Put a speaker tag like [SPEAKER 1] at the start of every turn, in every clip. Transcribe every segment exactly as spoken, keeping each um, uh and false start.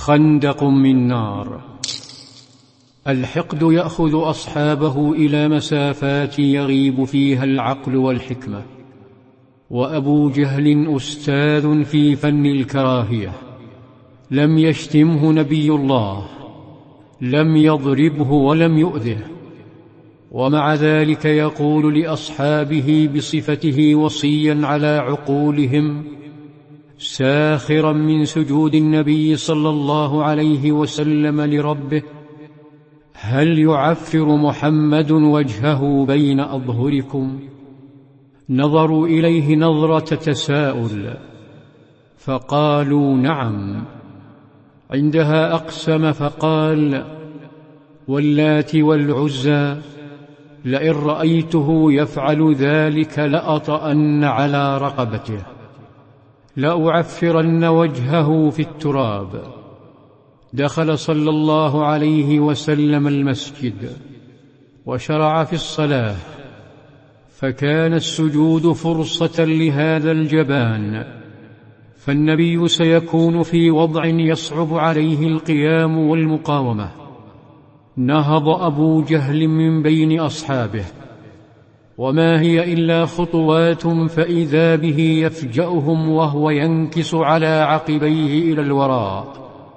[SPEAKER 1] خندق من نار. الحقد يأخذ أصحابه إلى مسافات يغيب فيها العقل والحكمة، وأبو جهل أستاذ في فن الكراهية. لم يشتمه نبي الله، لم يضربه ولم يؤذه، ومع ذلك يقول لأصحابه بصفته وصيا على عقولهم، ساخرا من سجود النبي صلى الله عليه وسلم لربه: هل يعفر محمد وجهه بين أظهركم؟ نظروا إليه نظرة تساؤل فقالوا: نعم. عندها أقسم فقال: واللات والعزى لئن رأيته يفعل ذلك لأطأن على رقبته، لأعفرن وجهه في التراب. دخل صلى الله عليه وسلم المسجد وشرع في الصلاة، فكان السجود فرصة لهذا الجبان، فالنبي سيكون في وضع يصعب عليه القيام والمقاومة. نهض أبو جهل من بين أصحابه، وما هي إلا خطوات فإذا به يفجأهم وهو ينكس على عقبيه إلى الوراء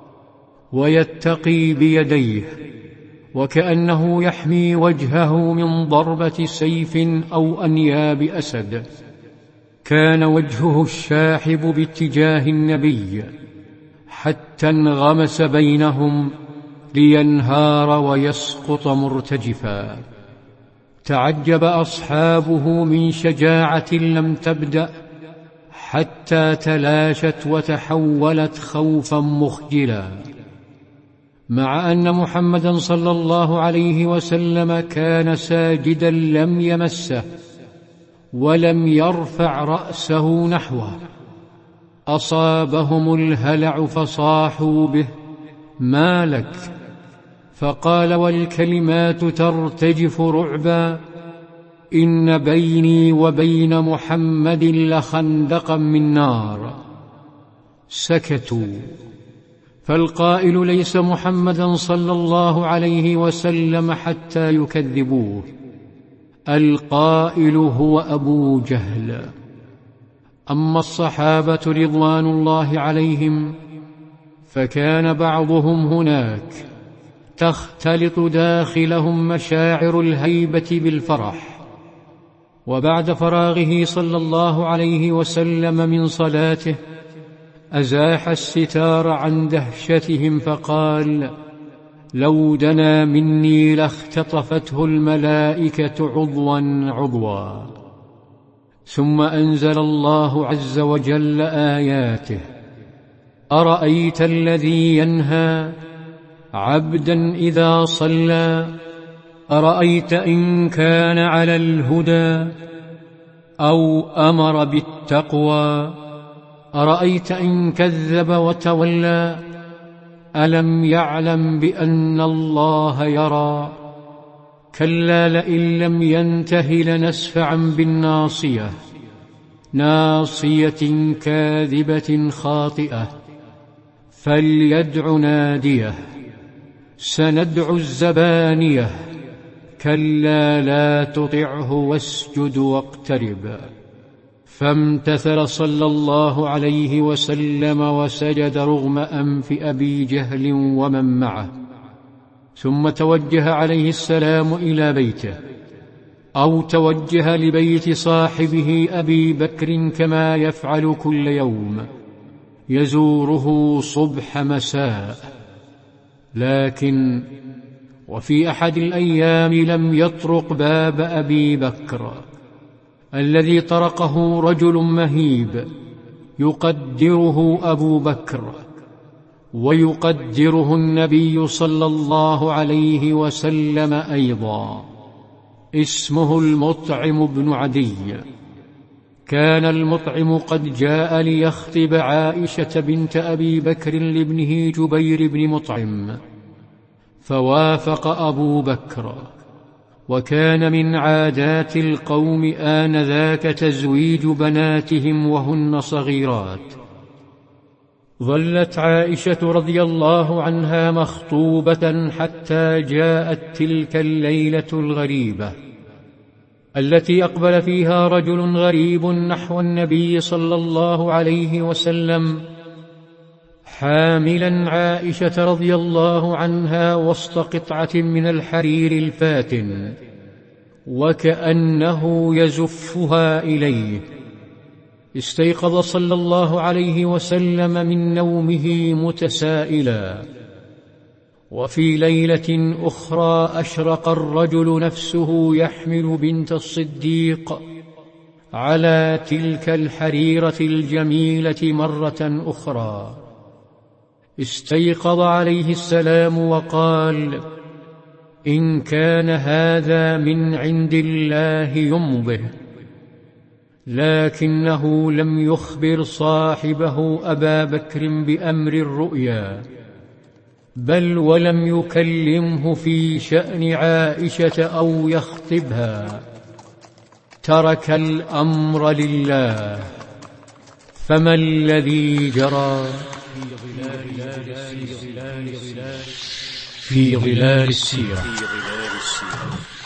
[SPEAKER 1] ويتقي بيديه، وكأنه يحمي وجهه من ضربة سيف أو أنياب أسد. كان وجهه الشاحب باتجاه النبي حتى انغمس بينهم لينهار ويسقط مرتجفا. تعجب أصحابه من شجاعة لم تبدأ حتى تلاشت وتحولت خوفا مخجلا، مع أن محمدا صلى الله عليه وسلم كان ساجدا لم يمسه ولم يرفع رأسه نحوه. أصابهم الهلع فصاحوا به: ما لك؟ فقال والكلمات ترتجف رعبا: إن بيني وبين محمد لخندقا من نار. سكتوا، فالقائل ليس محمدا صلى الله عليه وسلم حتى يكذبوه، القائل هو أبو جهل. أما الصحابة رضوان الله عليهم فكان بعضهم هناك تختلط داخلهم مشاعر الهيبة بالفرح. وبعد فراغه صلى الله عليه وسلم من صلاته أزاح الستار عن دهشتهم فقال: لو دنا مني لاختطفته الملائكة عضوا عضوا. ثم أنزل الله عز وجل آياته: أرأيت الذي ينهى عبدا إذا صلى، أرأيت إن كان على الهدى أو أمر بالتقوى، أرأيت إن كذب وتولى، ألم يعلم بأن الله يرى، كلا لئن لم ينته لنسفعا بالناصية، ناصية كاذبة خاطئة، فليدع ناديه، سندع الزبانية، كلا لا تطعه واسجد واقترب. فامتثل صلى الله عليه وسلم وسجد رغم أنف أبي جهل ومن معه، ثم توجه عليه السلام إلى بيته، أو توجه لبيت صاحبه أبي بكر كما يفعل كل يوم، يزوره صبح مساء. لكن وفي أحد الأيام لم يطرق باب أبي بكر الذي طرقه رجل مهيب يقدره أبو بكر ويقدره النبي صلى الله عليه وسلم أيضا، اسمه المطعم بن عدي. كان المطعم قد جاء ليخطب عائشة بنت أبي بكر لابنه جبير بن مطعم، فوافق أبو بكر. وكان من عادات القوم آنذاك تزويج بناتهم وهن صغيرات، ظلت عائشة رضي الله عنها مخطوبة حتى جاءت تلك الليلة الغريبة التي أقبل فيها رجل غريب نحو النبي صلى الله عليه وسلم حاملا عائشة رضي الله عنها وسط قطعة من الحرير الفاتن وكأنه يزفها إليه. استيقظ صلى الله عليه وسلم من نومه متسائلا. وفي ليلة أخرى أشرق الرجل نفسه يحمل بنت الصديق على تلك الحريرة الجميلة مرة أخرى. استيقظ عليه السلام وقال: إن كان هذا من عند الله يمضه. لكنه لم يخبر صاحبه أبا بكر بأمر الرؤيا، بل ولم يكلمه في شأن عائشة أو يخطبها، ترك الأمر لله. فما الذي جرى؟ في ظلال السيرة.